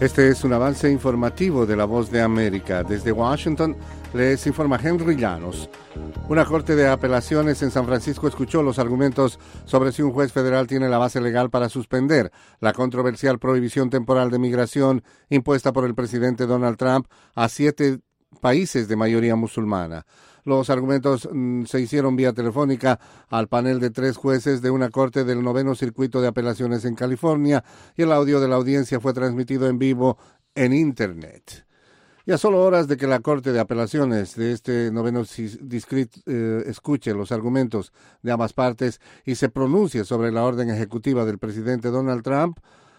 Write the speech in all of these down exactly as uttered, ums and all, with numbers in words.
Este es un avance informativo de La Voz de América. Desde Washington les informa Henry Llanos. Una corte de apelaciones en San Francisco escuchó los argumentos sobre si un juez federal tiene la base legal para suspender la controversial prohibición temporal de migración impuesta por el presidente Donald Trump a siete países de mayoría musulmana. Los argumentos mm, se hicieron vía telefónica al panel de tres jueces de una corte del noveno circuito de apelaciones en California, y el audio de la audiencia fue transmitido en vivo en Internet. Y a solo horas de que la Corte de Apelaciones de este noveno distrito eh, escuche los argumentos de ambas partes y se pronuncie sobre la orden ejecutiva del presidente Donald Trump,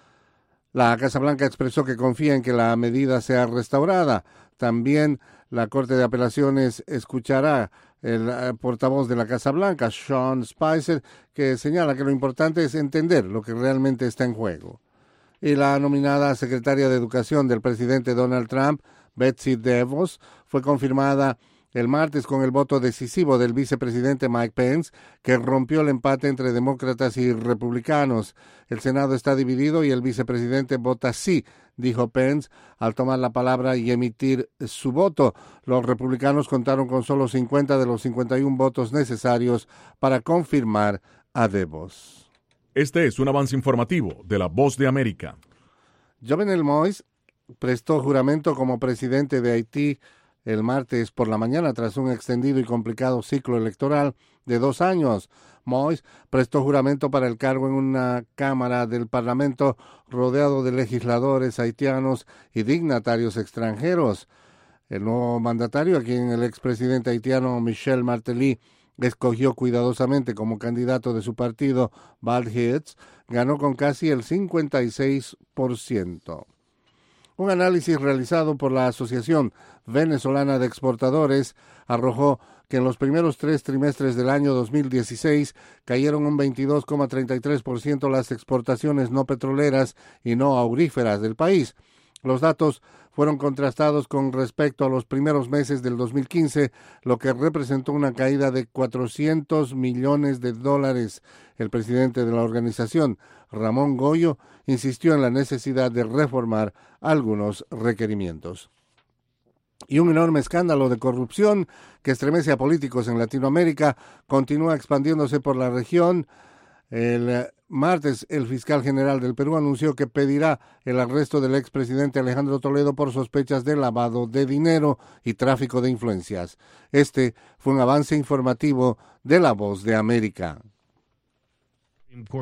la Casa Blanca expresó que confía en que la medida sea restaurada. También la Corte de Apelaciones escuchará el uh, portavoz de la Casa Blanca, Sean Spicer, que señala que lo importante es entender lo que realmente está en juego. Y la nominada secretaria de Educación del presidente Donald Trump, Betsy DeVos, fue confirmada el martes con el voto decisivo del vicepresidente Mike Pence, que rompió el empate entre demócratas y republicanos. El Senado está dividido y el vicepresidente vota sí, dijo Pence al tomar la palabra y emitir su voto. Los republicanos contaron con solo cincuenta de los cincuenta y uno votos necesarios para confirmar a DeVos. Este es un avance informativo de La Voz de América. Jovenel Moïse prestó juramento como presidente de Haití el martes por la mañana tras un extendido y complicado ciclo electoral de dos años. Moïse prestó juramento para el cargo en una cámara del Parlamento rodeado de legisladores haitianos y dignatarios extranjeros. El nuevo mandatario, a quien el expresidente haitiano Michel Martelly escogió cuidadosamente como candidato de su partido, Bald Heads, ganó con casi el cincuenta y seis por ciento. Un análisis realizado por la Asociación Venezolana de Exportadores arrojó que en los primeros tres trimestres del año dos mil dieciséis cayeron un veintidós coma treinta y tres por ciento las exportaciones no petroleras y no auríferas del país. Los datos fueron contrastados con respecto a los primeros meses del dos mil quince, lo que representó una caída de cuatrocientos millones de dólares. El presidente de la organización, Ramón Goyo, insistió en la necesidad de reformar algunos requerimientos. Y un enorme escándalo de corrupción que estremece a políticos en Latinoamérica continúa expandiéndose por la región. El martes, el fiscal general del Perú anunció que pedirá el arresto del expresidente Alejandro Toledo por sospechas de lavado de dinero y tráfico de influencias. Este fue un avance informativo de La Voz de América.